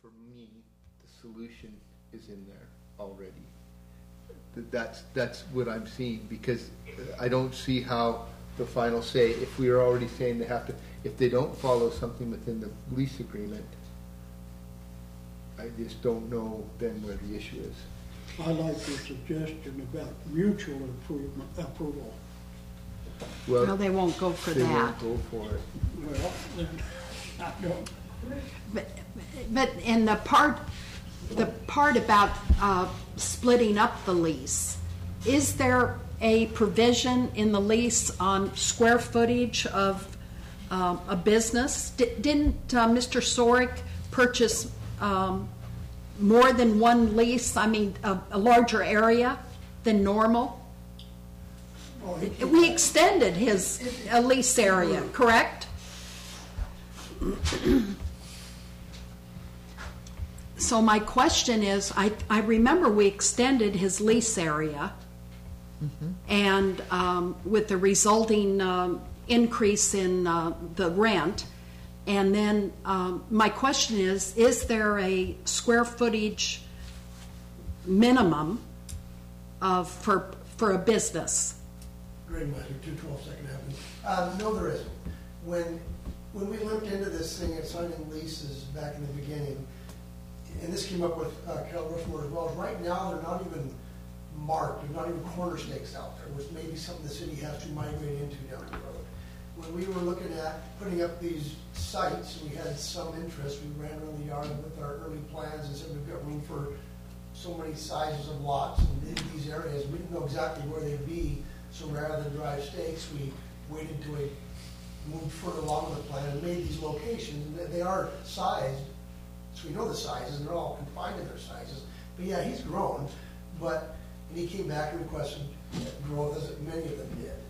for me, the solution is in there already. That's what I'm seeing, because I don't see how the final say, if we are already saying they have to, if they don't follow something within the lease agreement, I just don't know then where the issue is. I like your suggestion about mutual approval. Well, they won't go for They that. won't go for it. Well, then, I don't. But in the part about splitting up the lease, is there a provision in the lease on square footage of a business? Didn't Mr. Sorick purchase more than one lease? I mean, a larger area than normal? We extended his lease area, correct? So my question is, I remember we extended his lease area, and with the resulting increase in the rent. And then my question is there a square footage minimum for a business? Greg Measure, 212 Second Avenue. No, there isn't. When we looked into this thing and signing leases back in the beginning, and this came up with Carol Rushmore as well, right now they're not even marked, there's not even corner stakes out there, which may be something the city has to migrate into down the road. When we were looking at putting up these sites, we had some interest. We ran around the yard with our early plans and said we've got room for so many sizes of lots in these areas. We didn't know exactly where they'd be, so rather than drive stakes, we waited till we moved further along with the plan and made these locations. And they are sized, so we know the sizes, and they're all confined to their sizes. But yeah, he's grown, and he came back and requested growth, as many of them did.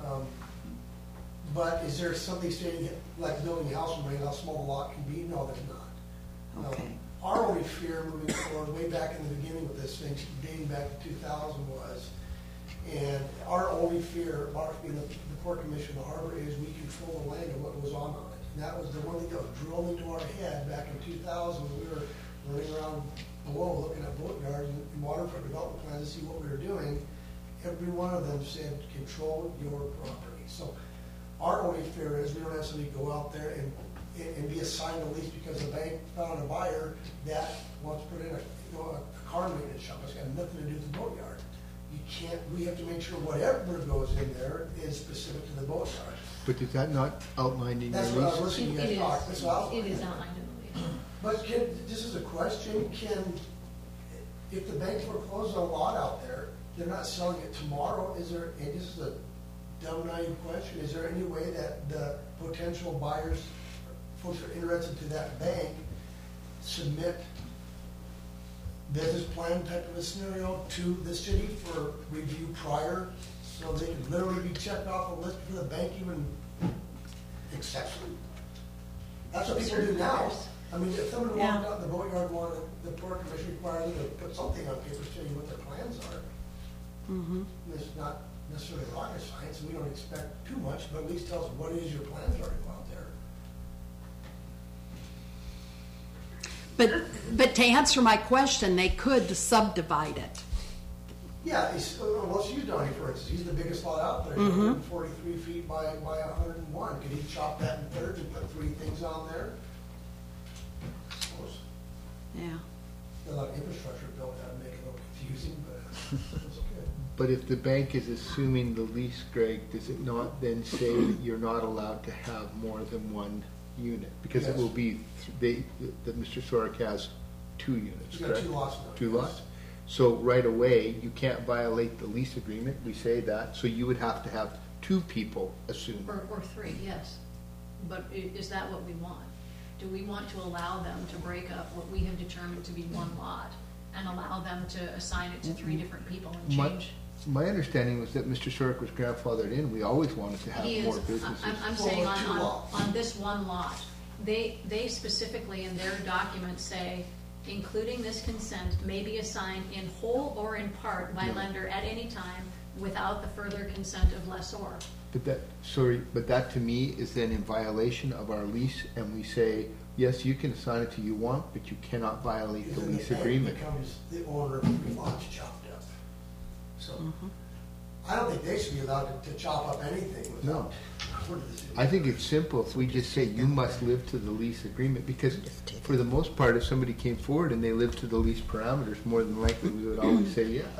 But is there something stating, like building a house and how small the lot can be? No, there's not. Okay. Our only fear moving forward, way back in the beginning with this thing, dating back to 2000 was, and our only fear, being the Port Commission, the harbor, is we control the land and what goes on it. And that was the one thing that was drilled into our head back in 2000 when we were running around below looking at boat yards and waterfront development plans to see what we were doing. Every one of them said, control your property. So our only fear is we don't have somebody go out there and be assigned a lease because the bank found a buyer that wants to put in a car maintenance shop. It's got nothing to do with the boat yard. You can't. We have to make sure whatever goes in there is specific to the boat yard. But is that not outlined in your lease? That's what I was listening to you guys talk. It is outlined in the lease. But this is a question, if the bank forecloses a lot out there, they're not selling it tomorrow, and this is a dumb, naive question, is there any way that the potential buyers, folks that are interested to that bank, submit business plan type of a scenario to the city for review prior, so they can literally be checked off a list before the bank even accepts them? That's what people do now. I mean, if somebody walked out in the boatyard and wanted the Port Commission required them to put something on paper to tell you what their plans are. Mm-hmm. It's not necessarily rocket science, and we don't expect too much, but at least tell us what it is your plans are to go out there. But to answer my question, they could subdivide it. Yeah, let's use Donnie for instance. He's the biggest lot out there, 143 feet by 101. Could he chop that in thirds and put 3 things on there? I suppose. Yeah. A lot of infrastructure built that would make it a little confusing, but it's good. But if the bank is assuming the lease, Greg, does it not then say that you're not allowed to have more than one unit? Because Yes. it will be, that Mr. Sorick has 2 units, He's got correct? 2 lots now. 2 yes. lots? So right away, you can't violate the lease agreement, we say that, so you would have to have 2 people assume. Or 3, yes. But is that what we want? Do we want to allow them to break up what we have determined to be one lot and allow them to assign it to 3 different people and change? My understanding was that Mr. Sorick was grandfathered in. We always wanted to have He more is, businesses. I'm saying on this one lot, they specifically in their document say, including this consent may be assigned in whole or in part by lender at any time without the further consent of lessor. But that to me is then in violation of our lease, and we say yes, you can assign it to you want, but you cannot violate the Then lease bank agreement. becomes the owner of the lots chopped up. So, I don't think they should be allowed to chop up anything No. without. I think it's simple if we just say you must live to the lease agreement, because for the most part, if somebody came forward and they lived to the lease parameters, more than likely we would always say yes.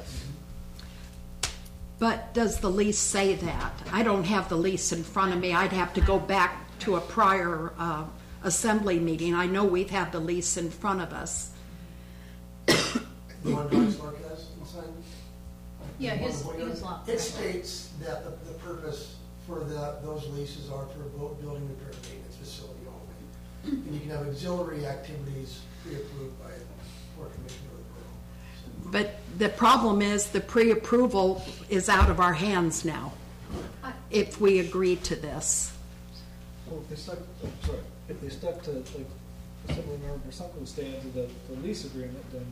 But does the lease say that? I don't have the lease in front of me. I'd have to go back to a prior assembly meeting. I know we've had the lease in front of us. The one Bryce Marquez signed? Yeah, The one his in Whittier? lot. It states that the purpose for those leases are for a building repair and maintenance facility only. And you can have auxiliary activities pre-approved by a Port Commissioner of the borough. But the problem is the pre-approval is out of our hands now, if we agree to this. Well, if they stuck to, like, Assembly Member something was staying to the lease agreement, then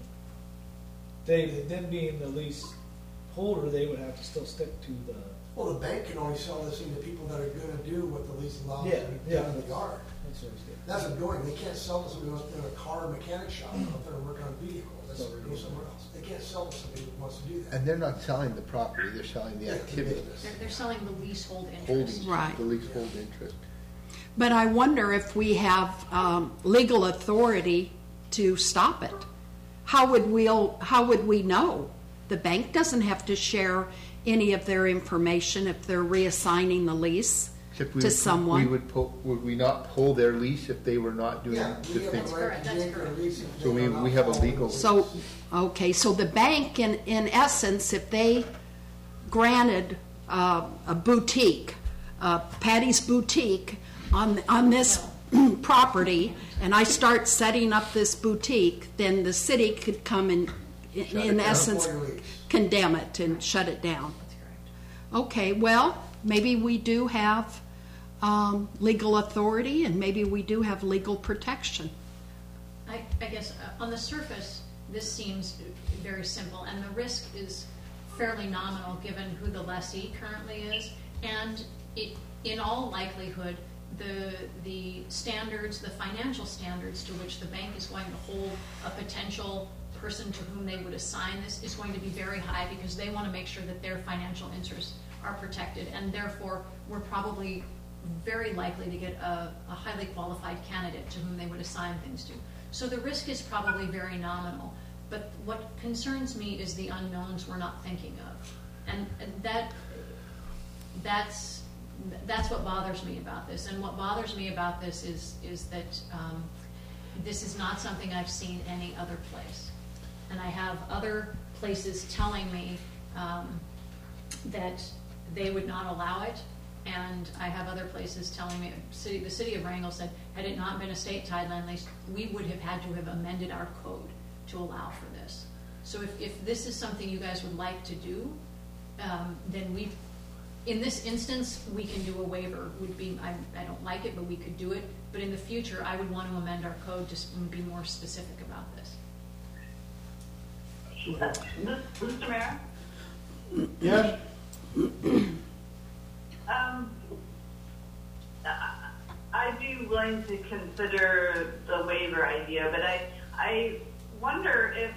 them being the lease holder, they would have to still stick to the. Well, the bank can only sell this thing to people that are gonna do what the lease allows them to do Yeah, in the yard. That's what I was getting. That's what I'm doing. They can't sell to somebody who's in a car mechanic shop out there working on vehicles. That's go somewhere else. They can't sell to somebody who wants to do that. And they're not selling the property, they're selling the Yeah, activity, They're selling the leasehold interest. holding, Right. the leasehold interest. But I wonder if we have legal authority to stop it. How would we know? The bank doesn't have to share any of their information if they're reassigning the lease Except to someone. Would we not pull their lease if they were not doing Yeah, the we have thing? a right correct, to that's yank their correct. lease if So they are we not have a following legal- the So, lease. okay, so the bank, in essence, if they granted a boutique, Patty's Boutique, on this property, and I start setting up this boutique, then the city could come and, it in down. essence, For your lease. condemn it and shut it down. That's correct. Okay, well, maybe we do have legal authority, and maybe we do have legal protection. I guess on the surface, this seems very simple, and the risk is fairly nominal given who the lessee currently is. And in all likelihood, the standards, the financial standards to which the bank is going to hold a potential person to whom they would assign this is going to be very high, because they want to make sure that their financial interests are protected, and therefore we're probably very likely to get a highly qualified candidate to whom they would assign things to. So the risk is probably very nominal, but what concerns me is the unknowns we're not thinking of, and that's what bothers me about this. And what bothers me about this is that this is not something I've seen any other place. And I have other places telling me that they would not allow it. And I have other places telling me, the city of Wrangell said, had it not been a state tied-land lease, we would have had to have amended our code to allow for this. So if this is something you guys would like to do, then in this instance, we can do a waiver. I don't like it, but we could do it. But in the future, I would want to amend our code to be more specific about this. Mr. Mayor? Yes? I'd be willing to consider the waiver idea, but I wonder if,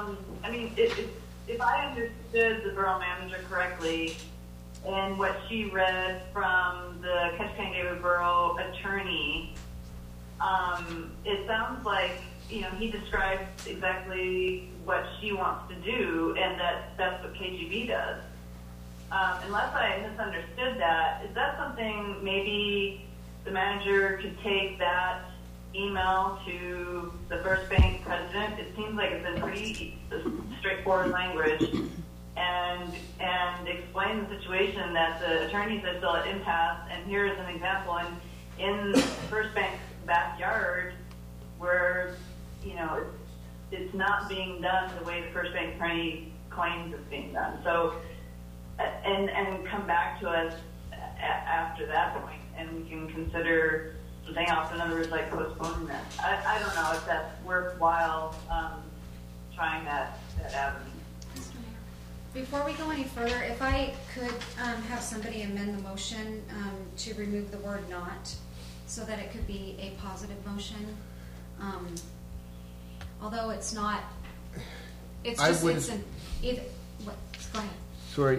if I understood the borough manager correctly, and what she read from the Ketchikan Gateway Borough attorney, it sounds like, he described exactly what she wants to do, and that's what KGB does. Unless I misunderstood that, is that something maybe the manager could take that email to the First Bank president? It seems like it's in pretty straightforward language, and explain the situation that the attorneys are still at impasse. And here is an example in First Bank's backyard where it's not being done the way the First Bank attorney claims it's being done. So, and come back to us after that point, and we can consider something else. In other words, like postponing that. I don't know if that's worthwhile trying that avenue. Before we go any further, if I could have somebody amend the motion to remove the word "not," so that it could be a positive motion. Although it's not, it's I just, would- it's an, either, what, go ahead. Sorry.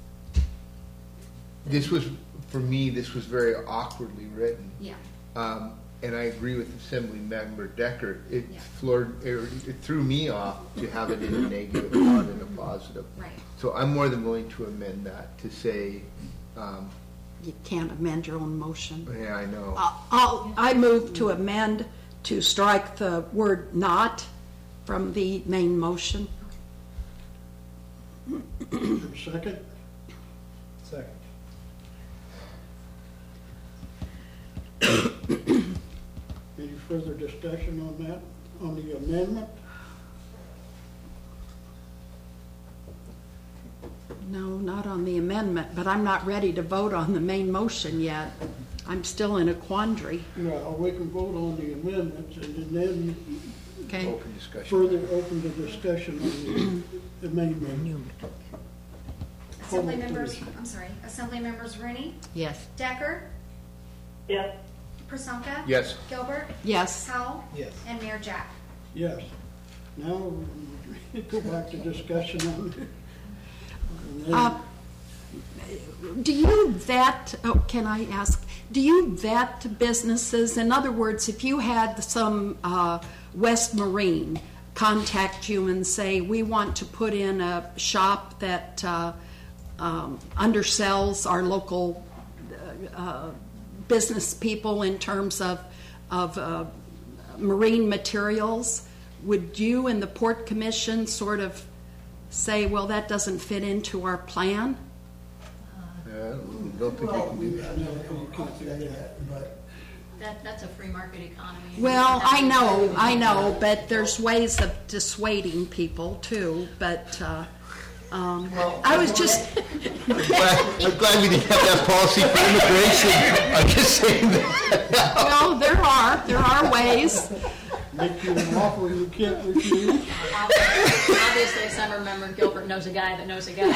This was, for me, this was very awkwardly written. Yeah, And I agree with Assembly Member Decker. It Yeah. it threw me off to have it in a negative, not in a positive. right. So I'm more than willing to amend that to say, You can't amend your own motion. yeah, I know. I move to amend to strike the word "not" from the main motion. Second? Second. Any further discussion on that, on the amendment? No, not on the amendment, but I'm not ready to vote on the main motion yet. I'm still in a quandary, Well, we can vote on the amendments and then okay? Open discussion. further open the discussion on the main menu. Assembly members, I'm sorry, Assembly members Rooney, Yes. Decker, Yes. Prasanta. Yes. Gilbert, Yes. Howell, Yes. and Mayor Jack. Yes. Now, go back to discussion on it. And Uh, then- Do you vet, can I ask, do you vet businesses? In other words, if you had some West Marine contact you and say, we want to put in a shop that undersells our local business people in terms of marine materials, would you and the Port Commission sort of say, well, that doesn't fit into our plan? Don't think you Well, can we do that. have never come across that yet, but That's a free market economy. Well, I know, but there's ways of dissuading people too, but, I was just, I'm glad we didn't have that policy for immigration. I'm just saying that. well, there are ways. Make you an offer you can't refuse. Obviously, Assemblymember Gilbert knows a guy that knows a guy.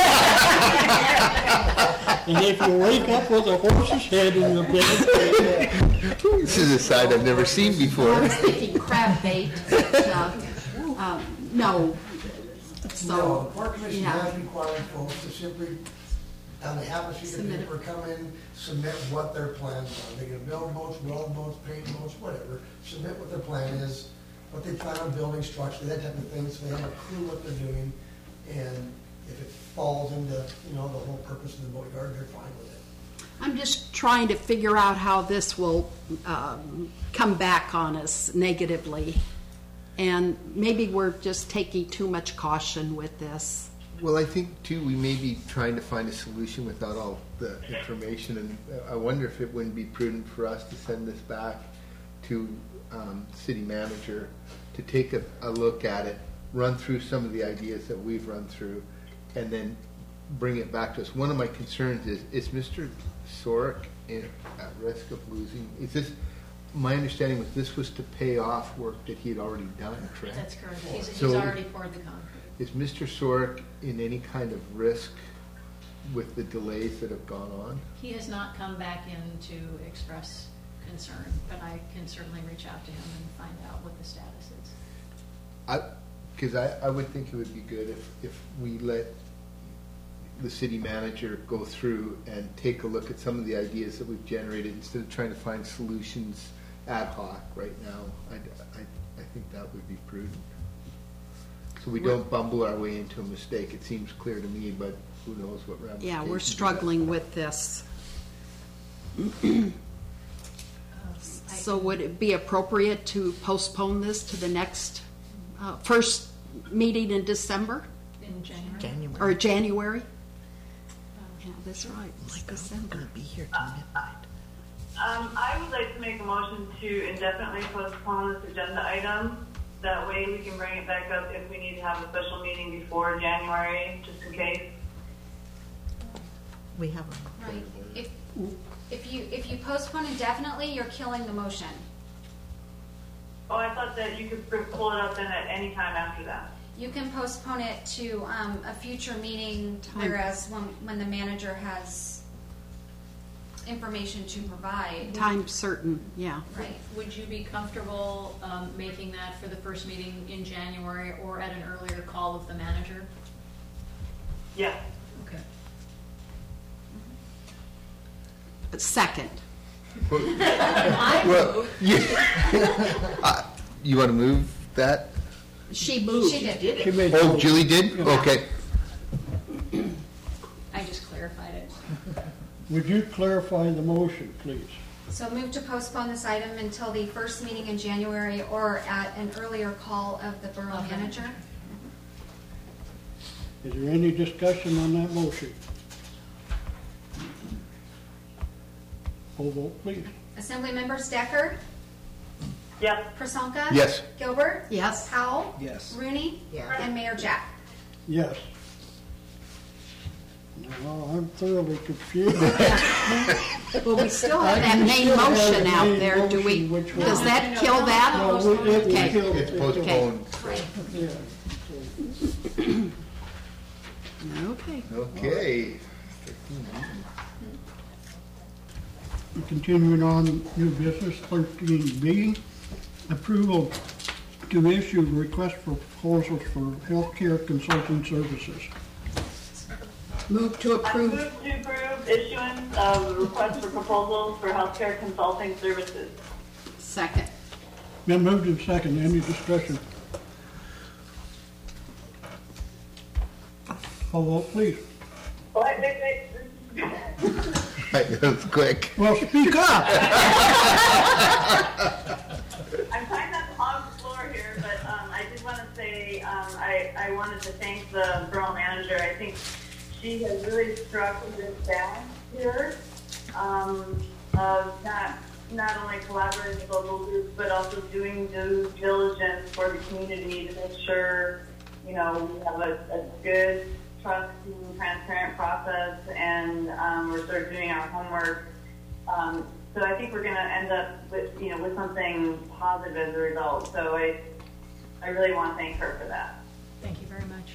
And if you wake up with a horse's head in the bed, This is a side I've never seen I before. was thinking crab bait, but, no. no, So, the Park Commission yeah. has required folks to simply, on the half a sheet of Submit it. paper, come in, submit what their plans are. They're gonna build boats, weld boats, paint boats, whatever, submit what their plan is, what they plan on building, structure, that type of thing, so they have a clue what they're doing. And if it falls into, the whole purpose of the boatyard, they're fine with it. I'm just trying to figure out how this will come back on us negatively. And maybe we're just taking too much caution with this. Well, I think too, we may be trying to find a solution without all the information, and I wonder if it wouldn't be prudent for us to send this back to city manager to take a look at it, run through some of the ideas that we've run through, and then bring it back to us. One of my concerns is Mr. Sorick at risk of losing? Is this, my understanding was this was to pay off work that he had already done, correct? That's correct. He's So- already poured the concrete. Is Mr. Sorick in any kind of risk with the delays that have gone on? He has not come back in to express concern, but I can certainly reach out to him and find out what the status is. Because I would think it would be good if we let the city manager go through and take a look at some of the ideas that we've generated instead of trying to find solutions ad hoc right now. I think that would be prudent. So we don't bumble our way into a mistake. It seems clear to me, but who knows what ramifications. Yeah, we're of that. struggling with this. So would it be appropriate to postpone this to the next first meeting in December In January. or January? Yeah, that's right. It's December. I would like to make a motion to indefinitely postpone this agenda item. That way we can bring it back up if we need to have a special meeting before January, just in case. We have Right. If you postpone indefinitely, you're killing the motion. Oh, I thought that you could pull it up then at any time after that. You can postpone it to a future meeting, Time. whereas when the manager has information to provide. Time certain, yeah. Right. Would you be comfortable making that for the first meeting in January or at an earlier call of the manager? Yes. Okay. Second. Well, yeah. You want to move that? She moved. She did. She made Oh, the- Julie did? Okay. I just clarified it. Would you clarify the motion, please? So move to postpone this item until the first meeting in January or at an earlier call of the borough Okay. manager. Is there any discussion on that motion? Poll vote, please. Assembly members Decker, Yes. Prasonka. Yes. Gilbert. Yes. Powell. Yes. Rooney. And Mayor Jack. Yes. Now, I'm thoroughly confused. Well, we still have that main still have motion the out main there, do we? motion, which was- Does that kill that? No, it will Okay. kill- It's postponed. Right. Yeah. Okay. Okay. Continuing on, new business, 13B, approval to issue request for proposals for healthcare consulting services. Move to I approve. move to approve issuance of request for proposals for healthcare consulting services. Second. Been moved and second, any discussion? Call vote, please. Wait. That was quick. Well, speak up. I'm trying not to hog the floor here, but I did want to say I wanted to thank the borough manager. I think she has really struck this down here of not only collaborating with local groups, but also doing due diligence for the community to make sure, you know, we have a good, trusting, transparent process, and we're sort of doing our homework. So I think we're going to end up with, you know, with something positive as a result. So I really want to thank her for that. Thank you very much.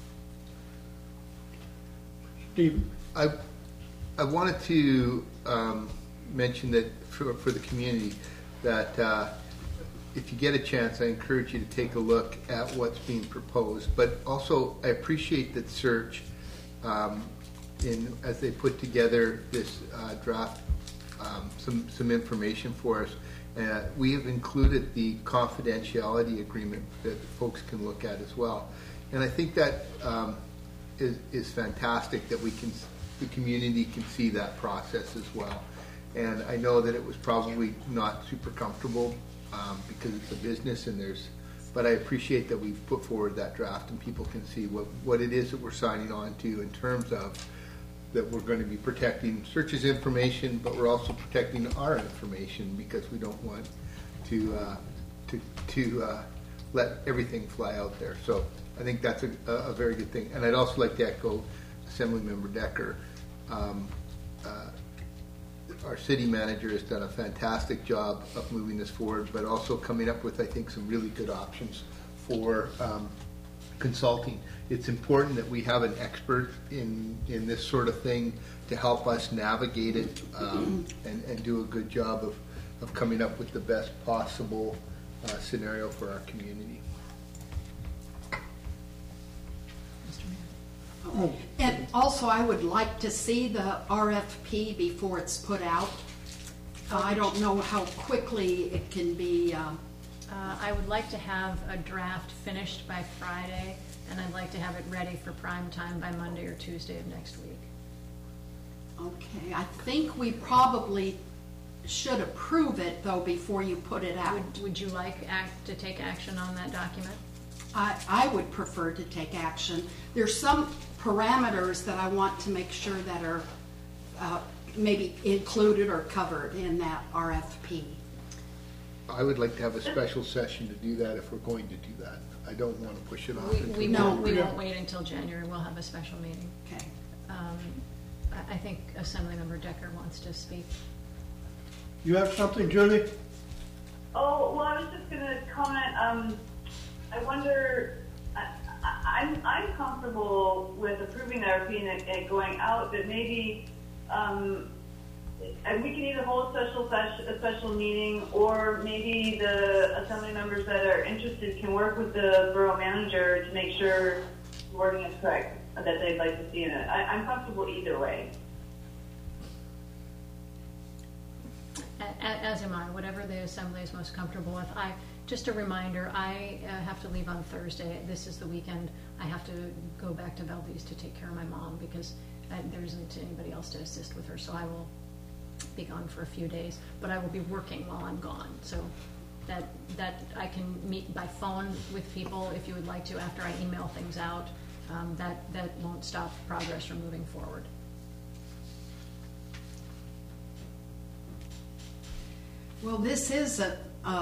Steve, I wanted to mention that for the community, that if you get a chance, I encourage you to take a look at what's being proposed. But also, I appreciate that Search, as they put together this draft, some information for us. We have included the confidentiality agreement that folks can look at as well. And I think that is fantastic that the community can see that process as well. And I know that it was probably not super comfortable because it's a business but I appreciate that we've put forward that draft and people can see what it is that we're signing on to in terms of that we're going to be protecting Search's information, but we're also protecting our information because we don't want to let everything fly out there. So I think that's a very good thing. And I'd also like to echo Assemblymember Decker. Our city manager has done a fantastic job of moving this forward, but also coming up with, I think, some really good options for consulting. It's important that we have an expert in this sort of thing to help us navigate it and do a good job of coming up with the best possible scenario for our community. And also, I would like to see the RFP before it's put out. I don't know how quickly it can be. I would like to have a draft finished by Friday, and I'd like to have it ready for prime time by Monday or Tuesday of next week. Okay, I think we probably should approve it, though, before you put it out. Would you like to take action on that document? I would prefer to take action. There's some parameters that I want to make sure that are maybe included or covered in that RFP. I would like to have a special session to do that if we're going to do that. I don't want to push it off. We until- won't wait until January. We'll have a special meeting. Okay. I think Assemblymember Decker wants to speak. you have something, Julie? Oh, well, I was just going to comment. I wonder, I'm comfortable with approving the RFP and it going out, but maybe and we can either hold a special meeting, or maybe the assembly members that are interested can work with the borough manager to make sure the wording is correct that they'd like to see in it. I'm comfortable either way. As am I, whatever the assembly is most comfortable with. Just a reminder, I have to leave on Thursday. This is the weekend. I have to go back to Valdez to take care of my mom because there isn't anybody else to assist with her, so I will be gone for a few days, but I will be working while I'm gone. So that I can meet by phone with people if you would like to after I email things out. That won't stop progress from moving forward. Well, this is a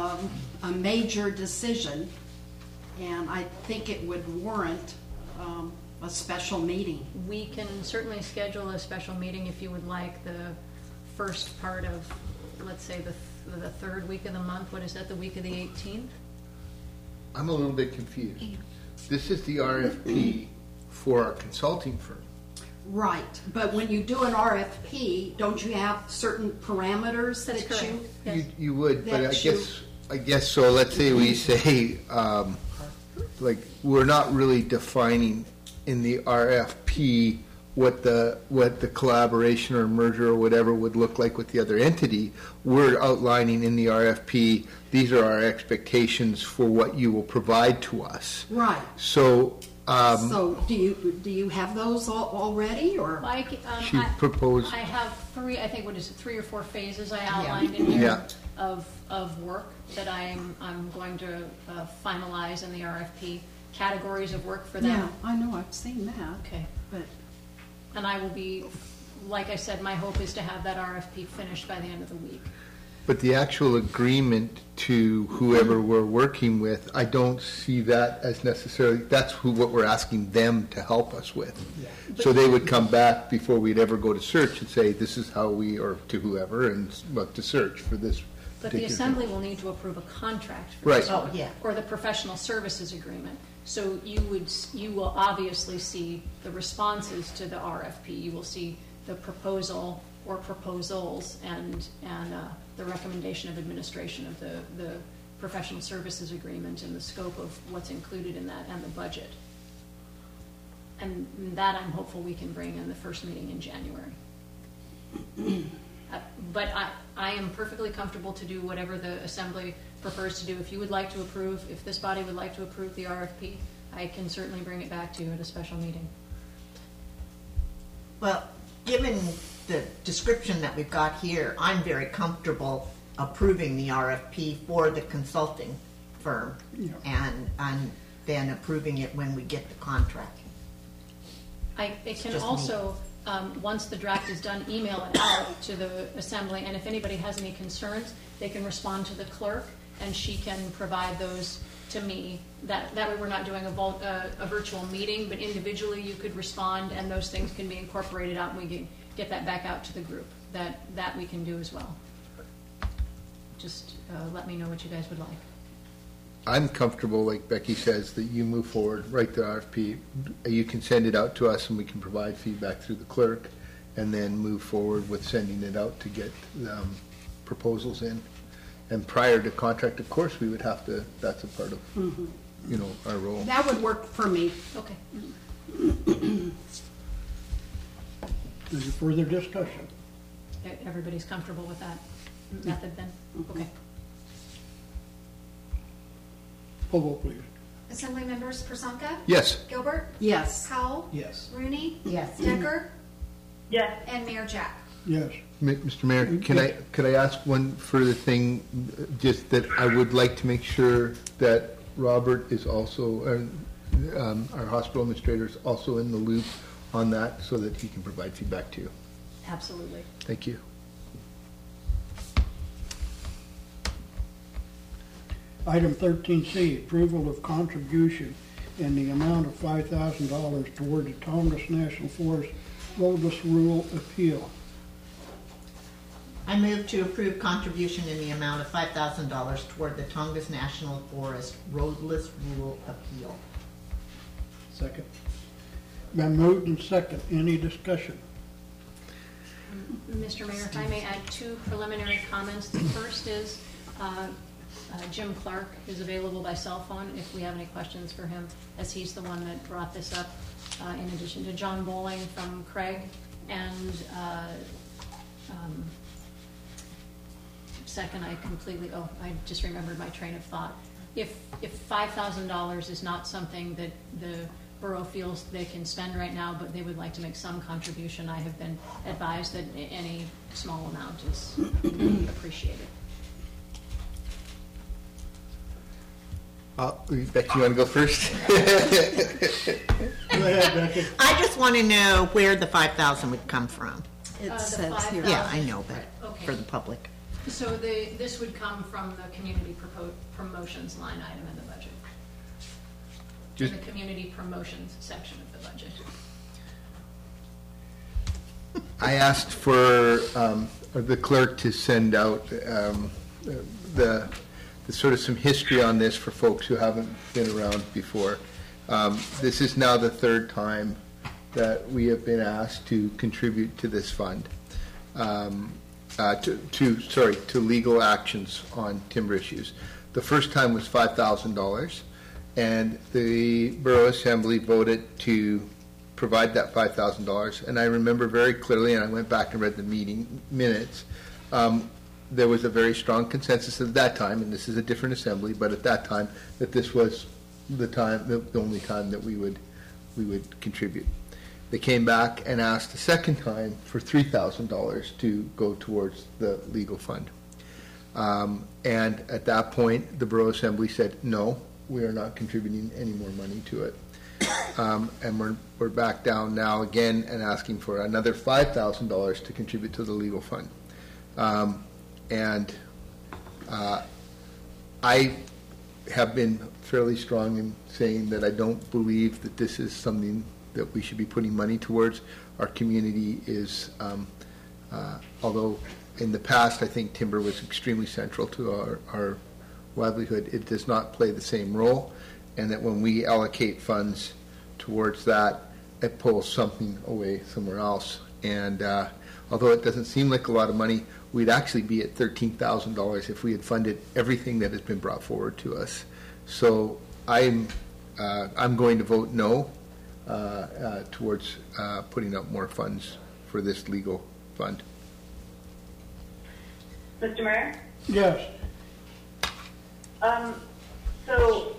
major decision, and I think it would warrant a special meeting. We can certainly schedule a special meeting if you would like the first part of, let's say, the third week of the month. What is that, the week of the 18th? I'm a little bit confused. This is the RFP for our consulting firm. Right, but when you do an RFP, don't you have certain parameters that That's you? correct. Yes. You would, but That I guess so. Let's say we say, like, we're not really defining in the RFP what the collaboration or merger or whatever would look like with the other entity. We're outlining in the RFP, these are our expectations for what you will provide to us. Right. So, So do you have those already, or? Mike, she proposed. I have three or four phases I outlined in here Yeah. of work that I'm going to finalize in the RFP. Categories of work for them. Yeah, I know, I've seen that. Okay. But And I will be, like I said, my hope is to have that RFP finished by the end of the week. But the actual agreement to whoever we're working with, I don't see that as necessarily, that's what we're asking them to help us with. So they would come back before we'd ever go to search and say, this is how we, or to whoever, and look to search for this But the particular. assembly will need to approve a contract for Right. this one, Oh, yeah. or the professional services agreement. So you will obviously see the responses to the RFP. You will see the proposal or proposals and the recommendation of administration of the professional services agreement and the scope of what's included in that and the budget. And that I'm hopeful we can bring in the first meeting in January. But I am perfectly comfortable to do whatever the assembly prefers to do. If you would like to approve, if this body would like to approve the RFP, I can certainly bring it back to you at a special meeting. Well, given the description that we've got here, I'm very comfortable approving the RFP for the consulting firm Yeah. and then approving it when we get the contract. It can Just also, once the draft is done, email it out to the assembly, and if anybody has any concerns, they can respond to the clerk, and she can provide those to me. That way we're not doing a virtual meeting, but individually you could respond, and those things can be incorporated out, and we can get that back out to the group. That we can do as well. Just let me know what you guys would like. I'm comfortable, like Becky says, that you move forward, write the RFP. You can send it out to us and we can provide feedback through the clerk and then move forward with sending it out to get proposals in. And prior to contract, of course, we would have to, that's a part of, our role. that would work for me. Okay. Any further discussion? Everybody's comfortable with that method then? Okay. Poll vote, please. Assembly members Prasanta, Yes, Gilbert, Yes. Howell, Yes. Rooney, Yes. Decker, Yes. and Mayor Jack. Yes. Mr. Mayor, could I ask one further thing, just that I would like to make sure that Robert is also, our hospital administrator is also in the loop on that so that he can provide feedback to you. Absolutely. Thank you. Item 13C, approval of contribution in the amount of $5,000 toward the Tongass National Forest roadless rule appeal. I move to approve contribution in the amount of $5,000 toward the Tongass National Forest roadless rule appeal. Second. Been moved and second. Any discussion? Mr. Mayor, if I may add 2 preliminary comments. The first is Jim Clark is available by cell phone if we have any questions for him, as he's the one that brought this up, in addition to John Bowling from Craig. And second, I just remembered my train of thought. If $5,000 is not something that the borough feels they can spend right now, but they would like to make some contribution, I have been advised that any small amount is appreciated. Becky, you want to go first? Go ahead, Becky. I just want to know where the 5,000 would come from. It The says here. 5,000. Yeah, I know, but Okay. for the public. So this would come from the community promotions line item in the budget. Just- In the community promotions section of the budget. I asked for the clerk to send out the sort of some history on this for folks who haven't been around before. This is now the 3rd time that we have been asked to contribute to this fund, to legal actions on timber issues. The first time was $5,000, and the Borough Assembly voted to provide that $5,000. And I remember very clearly, and I went back and read the meeting minutes, there was a very strong consensus at that time, and this is a different assembly, but at that time, that this was the only time that we would contribute. They came back and asked a second time for $3,000 to go towards the legal fund. And at that point, the Borough Assembly said, no, we are not contributing any more money to it. And we're back down now again and asking for another $5,000 to contribute to the legal fund. I have been fairly strong in saying that I don't believe that this is something that we should be putting money towards. Our community is, although in the past I think timber was extremely central to our livelihood, it does not play the same role, and that when we allocate funds towards that, it pulls something away somewhere else. And although it doesn't seem like a lot of money, we'd actually be at $13,000 if we had funded everything that has been brought forward to us. So I'm going to vote no towards putting up more funds for this legal fund. Mr. Mayor? Yes. So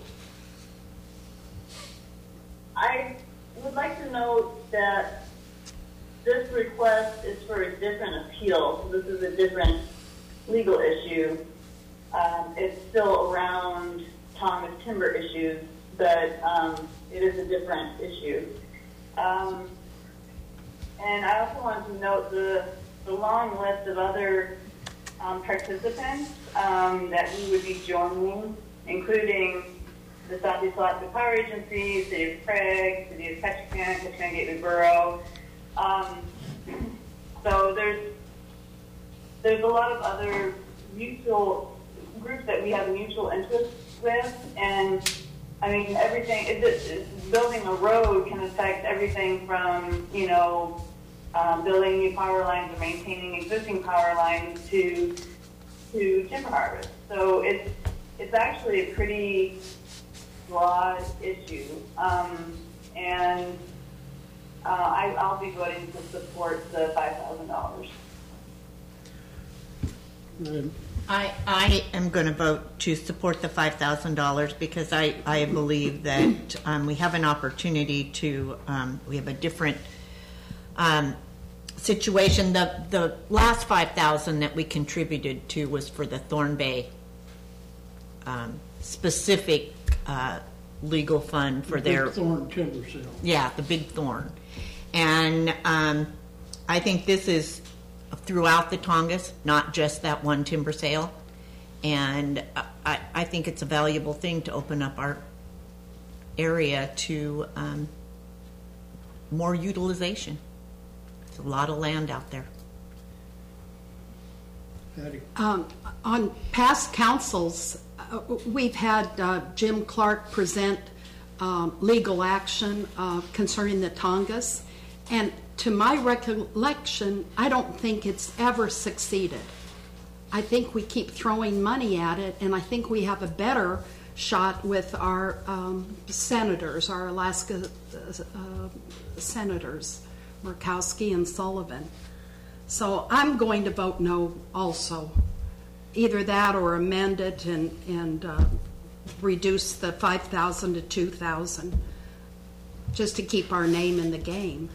I would like to note that this request is for a different appeal. So this is a different legal issue. It's still around Thomas timber issues, but it is a different issue. And I also want to note the long list of other participants that we would be joining, including the Southeast Alaska Power Agency, City of Craig, City of Ketchikan Gateway Borough. So there's a lot of other mutual groups that we have mutual interests with, and I mean everything. Building a road can affect everything from building new power lines or maintaining existing power lines to timber harvest. So it's actually a pretty broad issue, and I'll be voting to support the $5,000. I am going to vote to support the $5,000 because I believe that we have an opportunity to, we have a different situation. The last $5,000 that we contributed to was for the Thorn Bay specific legal fund for their Big Thorn timber sale. Yeah, the Big Thorn. And I think this is throughout the Tongass, not just that one timber sale. And I think it's a valuable thing to open up our area to more utilization. There's a lot of land out there. Patty. On past councils, we've had Jim Clark present legal action concerning the Tongass, And to my recollection, I don't think it's ever succeeded. I think we keep throwing money at it, and I think we have a better shot with our senators, our Alaska senators, Murkowski and Sullivan. So I'm going to vote no also. Either that or amend it and reduce the 5,000 to 2,000, just to keep our name in the game.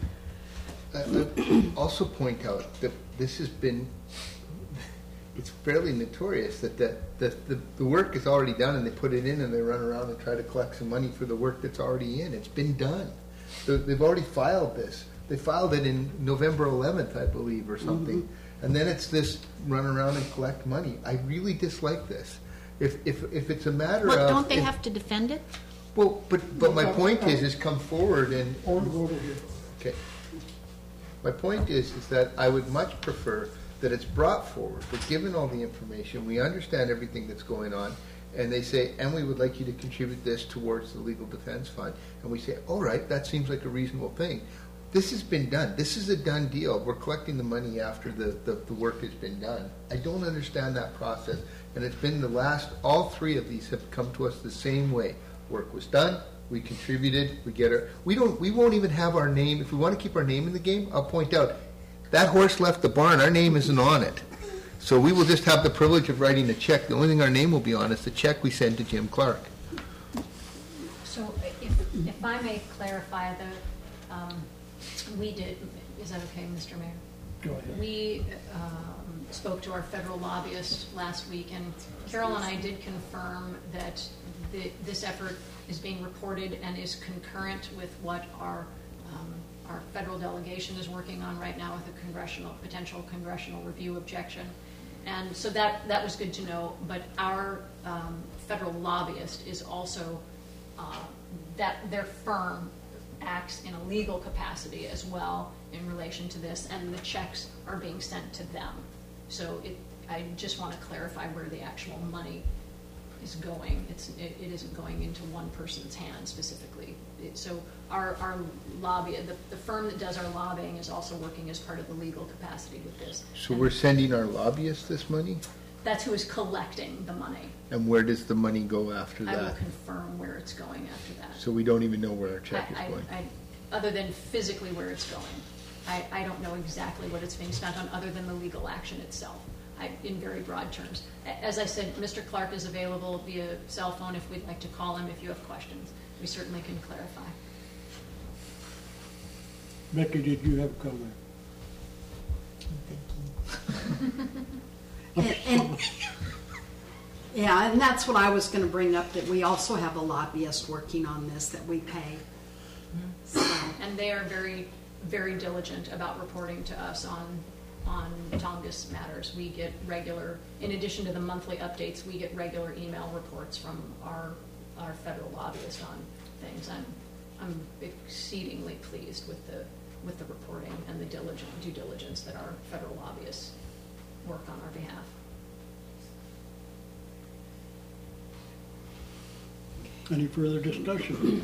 Also point out that this has been, it's fairly notorious that the work is already done and they put it in and they run around and try to collect some money for the work that's already in. It's been done. They've already filed this. They filed it in November 11th, I believe, or something. Mm-hmm. And then it's this run around and collect money. I really dislike this. If it's a matter of... Well, don't they have to defend it? Well, but my point is come forward and... Okay. My point is that I would much prefer that it's brought forward, but given all the information, we understand everything that's going on, and they say, and we would like you to contribute this towards the legal defense fund. And we say, all right, that seems like a reasonable thing. This has been done. This is a done deal. We're collecting the money after the work has been done. I don't understand that process. And it's been all three of these have come to us the same way. Work was done, we contributed, we get our, we won't even have our name. If we want to keep our name in the game, I'll point out, that horse left the barn, our name isn't on it. So we will just have the privilege of writing a check. The only thing our name will be on is the check we send to Jim Clark. So if I may clarify, we did, is that okay, Mr. Mayor? Go ahead. We spoke to our federal lobbyist last week, and Carol and I did confirm that this effort is being reported and is concurrent with what our federal delegation is working on right now with a potential congressional review objection. And so that was good to know, but our federal lobbyist is also, that their firm acts in a legal capacity as well in relation to this, and the checks are being sent to them. So I just want to clarify where the actual money is going. It isn't going into one person's hand specifically. So our lobby, the firm that does our lobbying is also working as part of the legal capacity with this. So we're sending our lobbyists this money? That's who is collecting the money. And where does the money go after that? I will confirm where it's going after that. So we don't even know where our check is going? Other than physically where it's going. I don't know exactly what it's being spent on other than the legal action itself, in very broad terms. As I said, Mr. Clark is available via cell phone if we'd like to call him if you have questions. We certainly can clarify. Becky, did you have a comment? And that's what I was going to bring up, that we also have a lobbyist working on this that we pay. So. And they are very, very diligent about reporting to us on Tongass matters. We get regular, in addition to the monthly updates, we get regular email reports from our federal lobbyist on things. I'm exceedingly pleased with the reporting and the due diligence that our federal lobbyists work on our behalf. Any further discussion?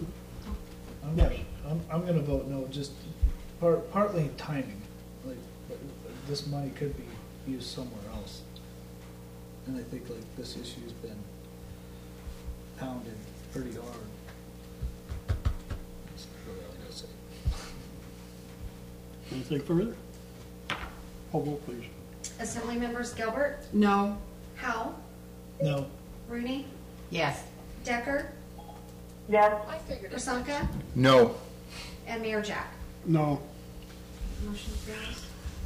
I'm going to vote no, just partly timing. Like, this money could be used somewhere else. And I think like this issue's been pounded pretty hard. That's really all I gotta say. Anything further? Call vote, please. Assembly members Gilbert, No. Howell, No. Rooney, Yes. Decker, Yes. Ursanka, No. and Mayor Jack. No. Motion passed.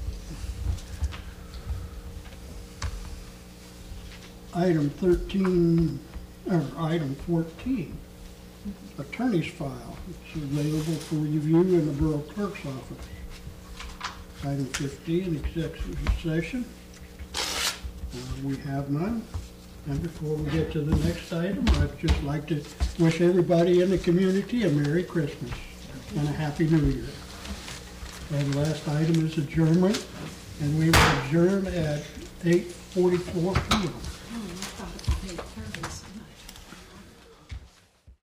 Item 13, or item 14, attorney's file. It's available for review in the Borough Clerk's office. Item 15, executive session. We have none. And before we get to the next item, I'd just like to wish everybody in the community a Merry Christmas and a Happy New Year. And the last item is adjournment, and we will adjourn at 8:44 p.m.